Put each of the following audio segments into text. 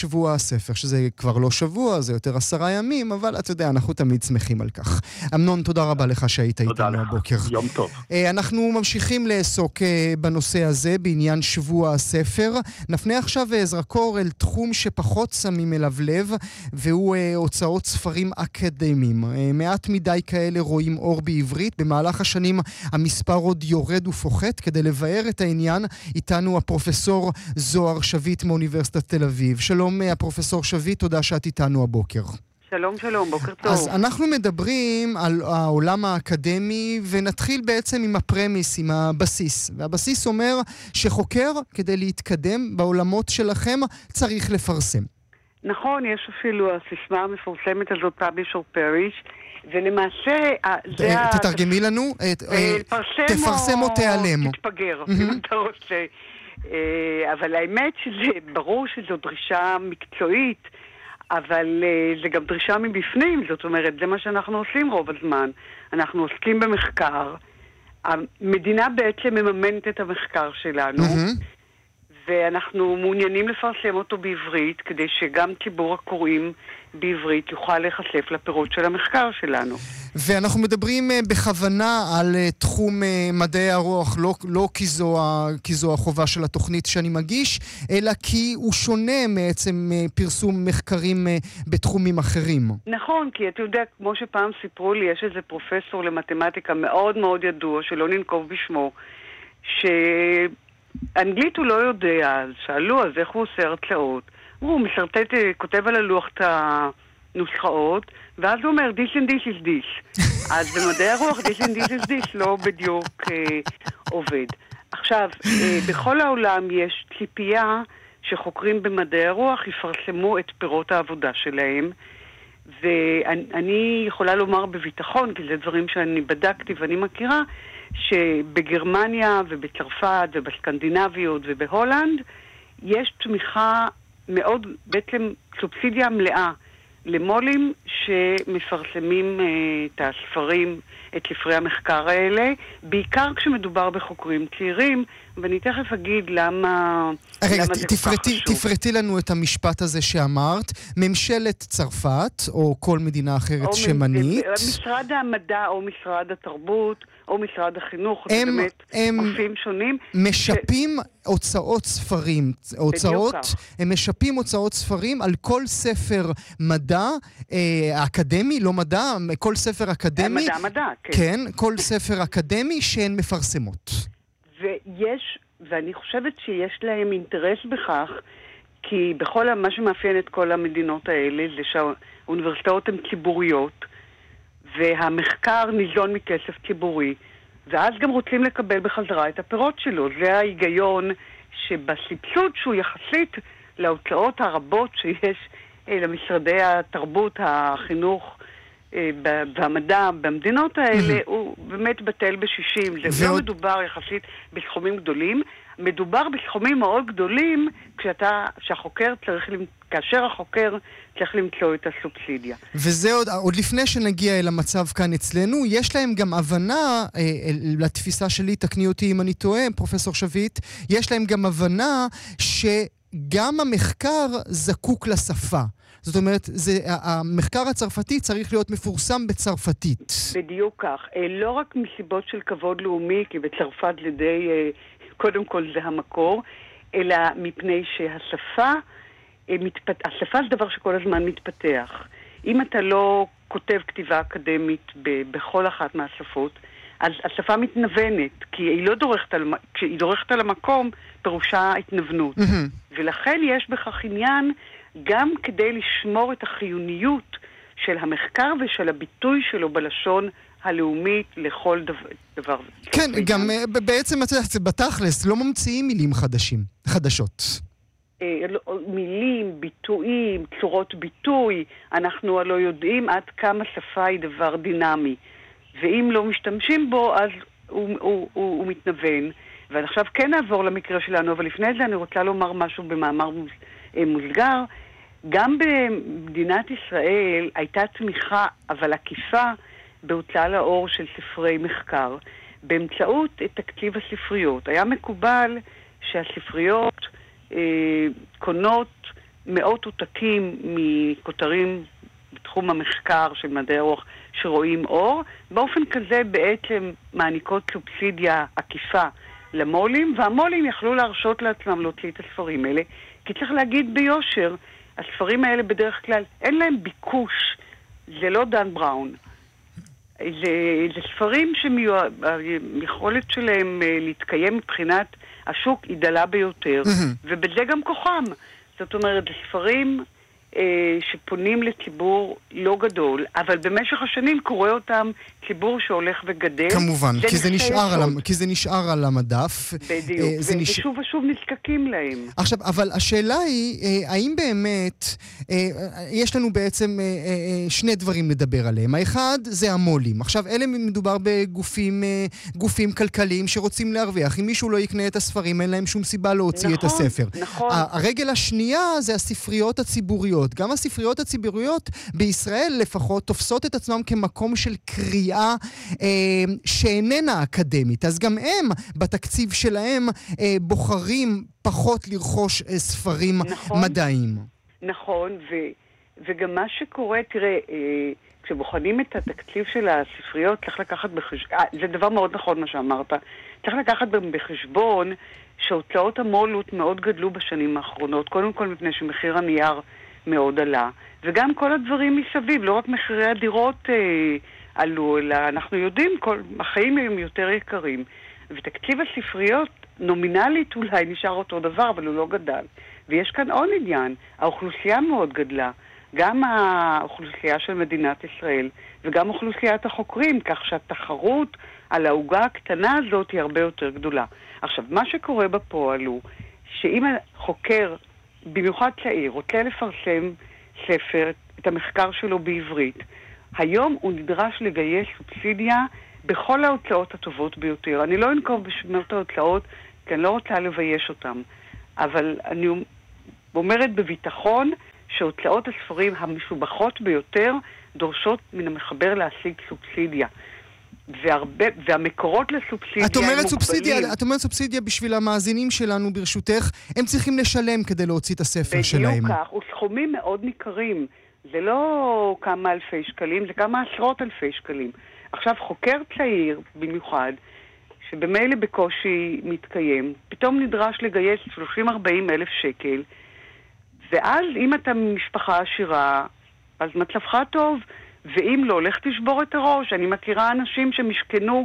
שבוע הספר, שזה כבר לא שבוע, זה יותר 10 ימים, אבל אתה יודע, אנחנו תמיד שמחים על כך. אמנון, תודה רבה לך שהיית איתנו הבוקר. יום טוב. אנחנו ממשיכים לעסוק בנושא הזה, בעניין שבוע הספר. נפנה עכשיו זרקור אל תחום שפחות שמים אליו לב, והוא הוצאות ספרים אקדמיים. מעט מדי כאלה רואים אור בעברית. במהלך השנים המספר עוד יורד ופוחת. כדי לבאר את העניין, איתנו הפרופסור זוהר שביט מאוניברסיטת תל אביב. שלום הפרופסור שביט, תודה שאת איתנו הבוקר. שלום, שלום, בוקר טוב. אז אנחנו מדברים על העולם האקדמי, ונתחיל בעצם עם הפרמיס, עם הבסיס. והבסיס אומר שחוקר, כדי להתקדם בעולמות שלכם, צריך לפרסם. נכון, יש אפילו הסיסמה המפורסמת הזאת, publish or perish, ולמעשה תתרגמי לנו, תפרסם או תיעלם. תתפגר, אם אתה רוצה. אבל האמת שזה ברור שזו דרישה מקצועית, אבל זה גם דרישה מבפנים, זאת אומרת, זה מה שאנחנו עושים רוב הזמן. אנחנו עוסקים במחקר, המדינה בעצם מממנת את המחקר שלנו, ואנחנו מעוניינים לפרסם אותו בעברית, כדי שגם ציבור הקוראים בעברית יוכל להיחשף לפירות של המחקר שלנו. ואנחנו מדברים בכוונה על תחום מדעי הרוח, לא כי זו החובה של התוכנית שאני מגיש, אלא כי הוא שונה מעצם פרסום מחקרים בתחומים אחרים. נכון, כי אתה יודע, כמו שפעם סיפרו לי, יש איזה פרופסור למתמטיקה מאוד מאוד ידוע, שלא ננקוב בשמו, אנגלית הוא לא יודע, אז שאלו, אז איך הוא עושה הרצאות? הוא מסרטט, כותב על הלוח את הנוסחאות, ואז הוא אומר, this and this is this. אז במדעי הרוח, this and this is this לא בדיוק עובד. עכשיו, בכל העולם יש ציפייה שחוקרים במדעי הרוח יפרסמו את פירות העבודה שלהם, ואני יכולה לומר בביטחון, כי זה דברים שאני בדקתי ואני מכירה, שבגרמניה ובצרפת ובסקנדינביות ובהולנד יש תמיכה מאוד, בעצם סובסידיה מלאה למולים שמפרסמים את הספרים, את ספרי המחקר האלה, בעיקר כשמדובר בחוקרים צעירים, ואני תכף אגיד למה זה כל כך חשוב. תפרטי לנו את המשפט הזה שאמרת, ממשלת צרפת, או כל מדינה אחרת שמנית. משרד המדע או משרד התרבות, או משרד החינוך, זה באמת גופים שונים. משפים הוצאות ספרים, הם משפים הוצאות ספרים על כל ספר מדע אקדמי, לא מדע, כל ספר אקדמי. מדע, כן. כן, כל ספר אקדמי שהן מפרסמות. ואני חושבת שיש להם אינטרס בכך, כי בכל מה שמאפיין את כל המדינות האלה, זה שהאוניברסיטאות הן ציבוריות, והמחקר ניזון מכסף ציבורי, ואז גם רוצים לקבל בחזרה את הפירות שלו. זה ההיגיון שבסבסוד שהוא יחסית להוצאות הרבות שיש למשרדי התרבות, החינוך והמדע במדינות האלה, הוא באמת בטל בשישים. זה לא מדובר יחסית בסכומים גדולים, מדובר בסכומים מאוד גדולים כאשר החוקר צריך למצוא את הסובסידיה. וזה עוד לפני שנגיע אל המצב כאן אצלנו, יש להם גם הבנה, לתפיסה שלי, תקני אותי אם אני טועה, פרופסור שביט, יש להם גם הבנה שגם המחקר זקוק לשפה. זאת אומרת, המחקר הצרפתי צריך להיות מפורסם בצרפתית. בדיוק כך. לא רק מסיבות של כבוד לאומי, כי בצרפת זה די, קודם כל זה המקור, אלא מפני שהשפה זה דבר שכל הזמן מתפתח. אם אתה לא כותב כתיבה אקדמית בכל אחת מהשפות, אז השפה מתנוונת, כי היא דורכת על המקום, פירושה התנוונות. ולכן יש בכך עניין גם כדי לשמור את החיוניות של המחקר ושל הביטוי שלו בלשון הלאומית לכל דבר. כן, גם בעצם בתכלס לא ממציאים מילים חדשות. מילים, ביטויים, צורות ביטוי, אנחנו לא יודעים עד כמה שפה היא דבר דינמי. ואם לא משתמשים בו, אז הוא מתנוון. ועכשיו כן נעבור למקרה שלנו, אבל לפני זה אני רוצה לומר משהו במאמר מוסגר. גם במדינת ישראל הייתה תמיכה, אבל עקיפה, בהוצאה לאור של ספרי מחקר, באמצעות תקציב הספריות. היה מקובל שהספריות קונות מאות עותקים מכותרים בתחום המחקר של מדעי הרוח שרואים אור. באופן כזה בעצם מעניקות סובסידיה עקיפה למולים, והמולים יכלו להרשות לעצמם להוציא את הספרים האלה, כי צריך להגיד ביושר, הספרים האלה בדרך כלל אין להם ביקוש, זה לא דן בראון. זה ספרים שהיכולת שלהם להתקיים מבחינת השוק היא דלה ביותר, ובזה גם כוחם. זאת אומרת, זה ספרים שפונים לציבור לא גדול, אבל במשך השנים קורא אותם ציבור שהולך וגדל. כמובן, כי זה נשאר על המדף. בדיוק, ושוב ושוב נזקקים להם. עכשיו, אבל השאלה היא, האם באמת, יש לנו בעצם שני דברים לדבר עליהם. האחד זה המולים. עכשיו, אלה מדובר בגופים כלכליים שרוצים להרוויח. אם מישהו לא יקנה את הספרים, אין להם שום סיבה להוציא את הספר. נכון. הרגל השנייה זה הספריות הציבוריות. גם הספריות הציבוריות בישראל לפחות תופסות את עצמם כמקום של קריאה שאיננה אקדמית. אז גם הם בתקציב שלהם בוחרים פחות לרכוש ספרים מדעיים. נכון, וגם מה שקורה, תראה, כשבוחנים את התקציב של הספריות, צריך לקחת בחשבון, זה דבר מאוד נכון מה שאמרת, צריך לקחת בחשבון שהוצאות המולות מאוד גדלו בשנים האחרונות, קודם כל מפני שמחיר הנייר מאוד עלה, וגם כל הדברים מסביב, לא רק מחירי הדירות עלו, אלא אנחנו יודעים, החיים הם יותר יקרים. ותקציב הספריות נומינלית אולי נשאר אותו דבר, אבל הוא לא גדל. ויש כאן עוד עניין, האוכלוסייה מאוד גדלה, גם האוכלוסייה של מדינת ישראל, וגם אוכלוסיית החוקרים, כך שהתחרות על העוגה הקטנה הזאת היא הרבה יותר גדולה. עכשיו, מה שקורה בפועל הוא, שאם החוקר במיוחד צעיר, רוצה לפרסם ספר, את המחקר שלו בעברית, היום הוא נדרש לגייס סובסידיה בכל ההוצאות הטובות ביותר. אני לא אנקוב בשמות ההוצאות, כי אני לא רוצה לבייש אותם. אבל אני אומרת בביטחון שהוצאות הספרים המשובחות ביותר דורשות מן המחבר להשיג סובסידיה. והמקורות לסובסידיה את אומרת סובסידיה בשביל המאזינים שלנו ברשותך, הם צריכים לשלם כדי להוציא את הספר שלהם. בדיוק כך, וסכומים מאוד ניכרים. זה לא כמה אלפי שקלים, זה כמה עשרות אלפי שקלים. עכשיו חוקר צעיר במיוחד, שבמילא בקושי מתקיים, פתאום נדרש לגייס 30-40 אלף שקל, ואז אם אתה משפחה עשירה, אז מצבך טוב, ואם לא, לך תשבור את הראש. אני מכירה אנשים שמשכנו,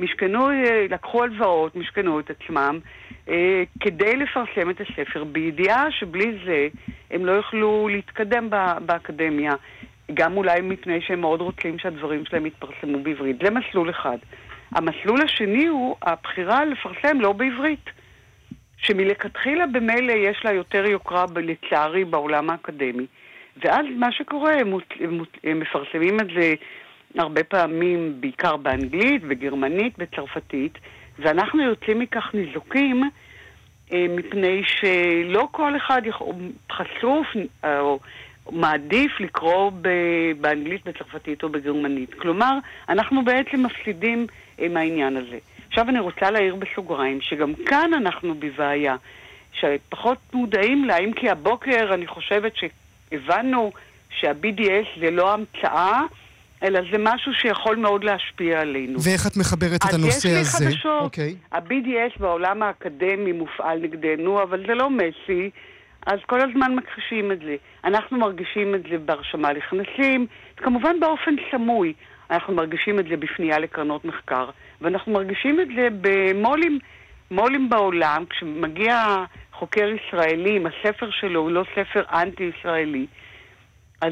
לקחו הלוואות, משכנו את עצמם, כדי לפרסם את הספר, בידיעה שבלי זה הם לא יוכלו להתקדם באקדמיה, גם אולי מפני שהם מאוד רוצים שהדברים שלהם יתפרסמו בעברית. זה מסלול אחד. המסלול השני הוא הבחירה לפרסם לא בעברית, שמלכתחילה במילא יש לה יותר יוקרה לצערי בעולם האקדמי. ואז מה שקורה, הם מפרסמים את זה הרבה פעמים, בעיקר באנגלית, בגרמנית, בצרפתית, ואנחנו יוצאים מכך ניזוקים, מפני שלא כל אחד חשוף או מעדיף לקרוא באנגלית, בצרפתית או בגרמנית. כלומר, אנחנו בעצם מפסידים מהעניין הזה. עכשיו אני רוצה להעיר בסוגריים, שגם כאן אנחנו בבעיה, שפחות מודעים לה, אם כי הבוקר אני חושבת הבנו שה-BDS זה לא המצאה, אלא זה משהו שיכול מאוד להשפיע עלינו. ואיך את מחברת את הנושא הזה? אז יש לי חדשות. ה-BDS בעולם האקדמי מופעל נגדנו, אבל זה לא מסי, אז כל הזמן מכחישים את זה. אנחנו מרגישים את זה בהרשמה לכנסים, כמובן באופן סמוי. אנחנו מרגישים את זה בפנייה לקרנות מחקר, ואנחנו מרגישים את זה במולים בעולם, כשמגיע חוקר ישראלי, אם הספר שלו הוא לא ספר אנטי-ישראלי, אז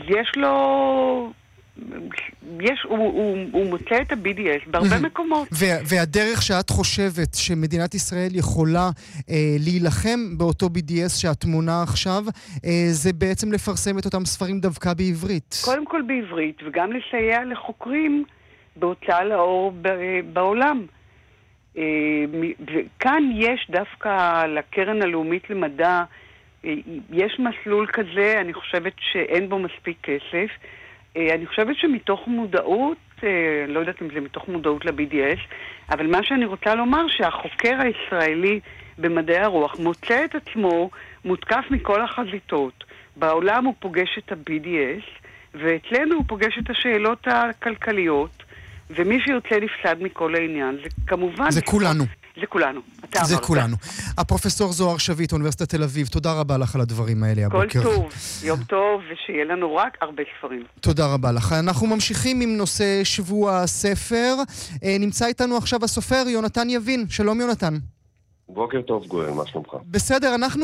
הוא מוצא את ה-BDS בהרבה מקומות. והדרך שאת חושבת שמדינת ישראל יכולה להילחם באותו BDS שאת מונה עכשיו, זה בעצם לפרסם את אותם ספרים דווקא בעברית. קודם כל בעברית, וגם לסייע לחוקרים בהוצאה לאור בעולם. וכאן יש דווקא לקרן הלאומית למדע, יש מסלול כזה, אני חושבת שאין בו מספיק כסף. אני חושבת שמתוך מודעות, לא יודעת אם זה מתוך מודעות ל-BDS, אבל מה שאני רוצה לומר שהחוקר הישראלי במדעי הרוח מוצא את עצמו מותקף מכל החזיתות. בעולם הוא פוגש את ה-BDS, ואצלנו הוא פוגש את השאלות הכלכליות, ומי שיוצא נפסד מכל העניין, זה כמובן... זה כולנו. זה כולנו. זה כולנו. הפרופסור זוהר שביט, אוניברסיטת תל אביב, תודה רבה לך על הדברים האלה הבוקר. כל טוב, יום טוב, ושיהיה לנו רק הרבה ספרים. תודה רבה לך. אנחנו ממשיכים עם נושא שבוע הספר. נמצא איתנו עכשיו הסופר יונתן יבין. שלום יונתן. בוקר טוב גואל, מה שלומך? בסדר, אנחנו